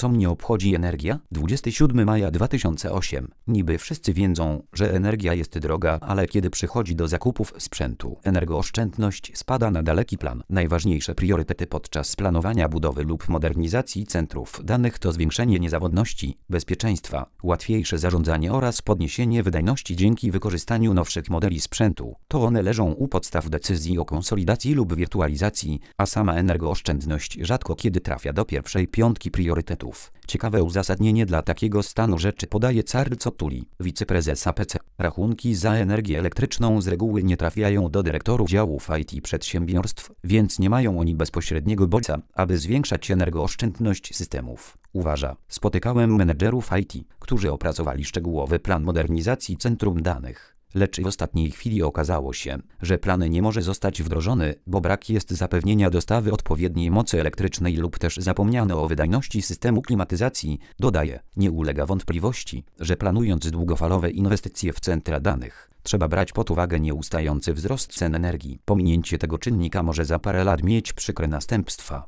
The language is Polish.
Co mnie obchodzi energia? 27 maja 2008. Niby wszyscy wiedzą, że energia jest droga, ale kiedy przychodzi do zakupów sprzętu, energooszczędność spada na daleki plan. Najważniejsze priorytety podczas planowania budowy lub modernizacji centrów danych to zwiększenie niezawodności, bezpieczeństwa, łatwiejsze zarządzanie oraz podniesienie wydajności dzięki wykorzystaniu nowszych modeli sprzętu. To one leżą u podstaw decyzji o konsolidacji lub wirtualizacji, a sama energooszczędność rzadko kiedy trafia do pierwszej piątki priorytetów. Ciekawe uzasadnienie dla takiego stanu rzeczy podaje Carl Cottuli, wiceprezes APC. Rachunki za energię elektryczną z reguły nie trafiają do dyrektorów działów IT przedsiębiorstw, więc nie mają oni bezpośredniego bodźca, aby zwiększać energooszczędność systemów. Uważa. Spotykałem menedżerów IT, którzy opracowali szczegółowy plan modernizacji centrum danych. Lecz w ostatniej chwili okazało się, że plan nie może zostać wdrożony, bo brak jest zapewnienia dostawy odpowiedniej mocy elektrycznej lub też zapomniano o wydajności systemu klimatyzacji. Dodaje, nie ulega wątpliwości, że planując długofalowe inwestycje w centra danych, trzeba brać pod uwagę nieustający wzrost cen energii. Pominięcie tego czynnika może za parę lat mieć przykre następstwa.